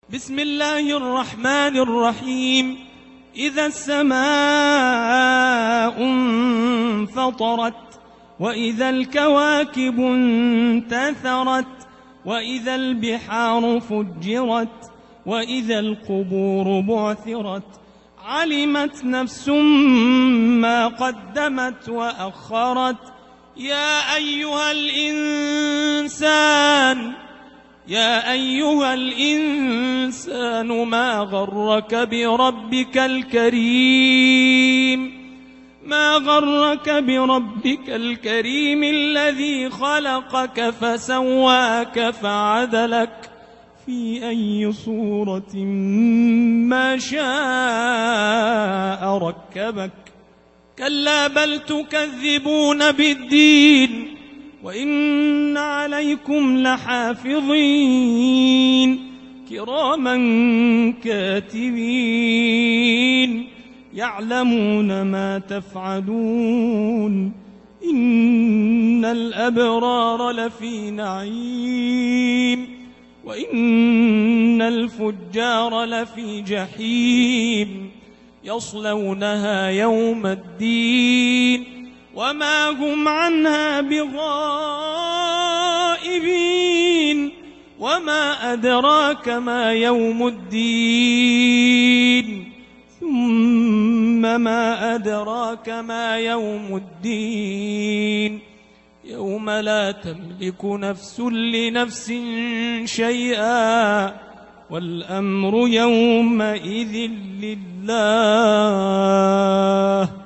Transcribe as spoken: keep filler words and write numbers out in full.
بسم الله الرحمن الرحيم. إذا السماء انفطرت وإذا الكواكب انتثرت وإذا البحار فجرت وإذا القبور بعثرت علمت نفس ما قدمت وأخرت. يا أيها الإنسان يا أيها الإنسان ما غرك بربك الكريم ما غرك بربك الكريم الذي خلقك فسواك فعدلك في أي صورة ما شاء ركبك. كلا بل تكذبون بالدين وإن عليكم لحافظين كراما كاتبين يعلمون ما تفعلون. إن الأبرار لفي نعيم وإن الفجار لفي جحيم يصلونها يوم الدين وما هم عنها بغائبين. وما أدراك ما يوم الدين ثم ما أدراك ما يوم الدين يوم لا تملك نفس لنفس شيئا والأمر يومئذ لله.